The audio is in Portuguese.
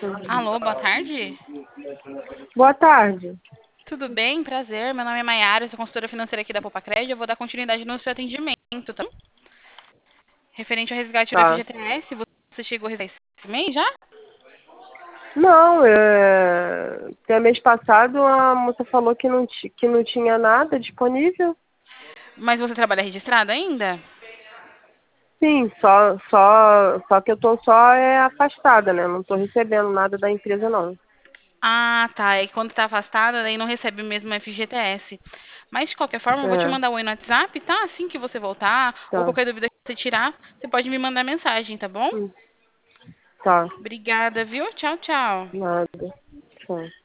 Alô, boa tarde. Boa tarde. Tudo bem? Prazer. Meu nome é Maiara, sou consultora financeira aqui da Popacred. Eu vou dar continuidade no seu atendimento, tá? Referente ao resgate do Tá. FGTS, você chegou a resgatar esse mês já? Não, até mês passado a moça falou que não tinha nada disponível. Mas você trabalha registrado ainda? Sim, só que eu tô afastada, né? Não tô recebendo nada da empresa, não. Ah, tá. E quando tá afastada, daí não recebe mesmo o FGTS. Mas, de qualquer forma, eu vou te É, mandar um oi no WhatsApp, tá? Assim que você voltar, ou tá. qualquer dúvida que você tirar, você pode me mandar mensagem, tá bom? Hum, Tá, Obrigada, viu? Tchau, tchau. nada. Tchau.